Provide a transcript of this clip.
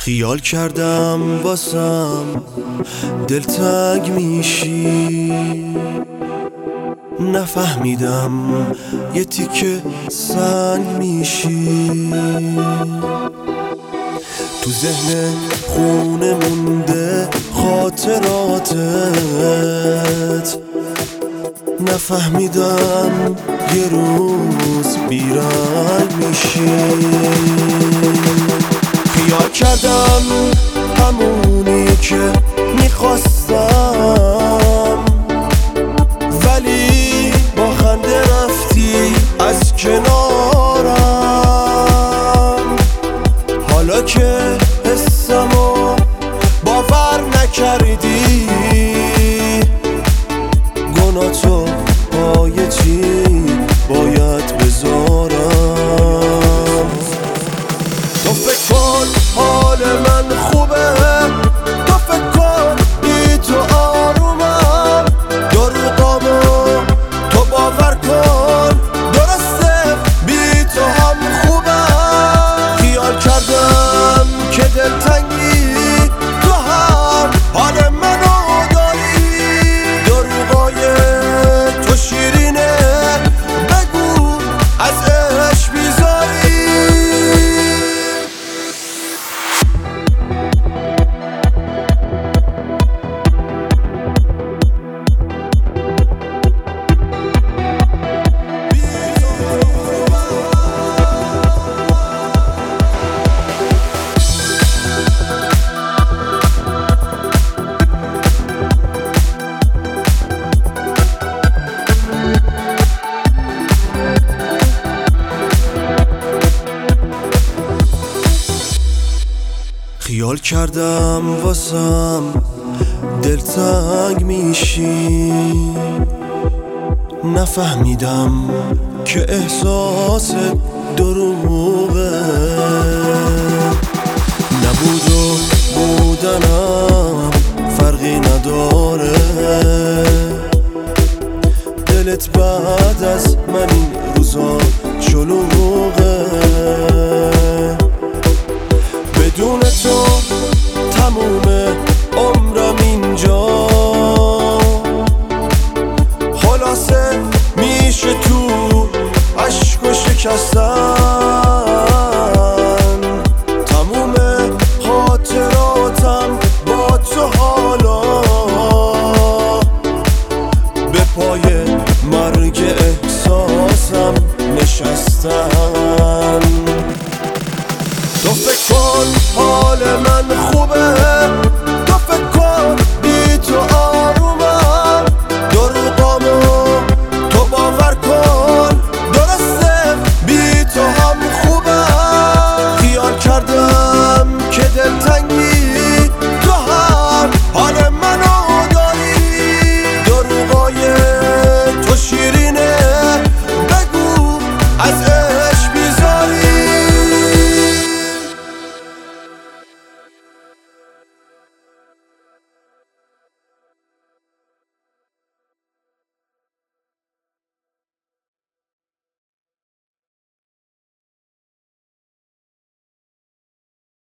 خیال کردم واسم دلتنگ میشی، نفهمیدم یه تیکه سنگ میشی. تو ذهن خونه مونده خاطراتت، نفهمیدم یه روز بیرنگ میشی. خیال کردم همونی که میخواستم، ولی با خنده رفتی از کنارم. حالا که حسمو باور نکردی، گناه‌تو پای چی باید بذارم؟ تو فکر کن حال من خوبه، تو فکر کن بی تو آرومم. دروغامو تو باور کن، درسته بی تو هم خوبم. خیال کردم که دلتنگی تو هم حال منو داری. دروغای تو شیرینه، بگو ازش بیزاری. خیال کردم واسم دلتنگ میشی، نفهمیدم که احساس دروغه. نبود و بودنم فرقی نداره، دلت بعد از من این روزا شلوغه. بدون تو تموم عمرم اینجا، خلاصه میشه تو عشق و شکستن. تموم خاطراتم با تو حالا به پای مرگ احساسم نشستن.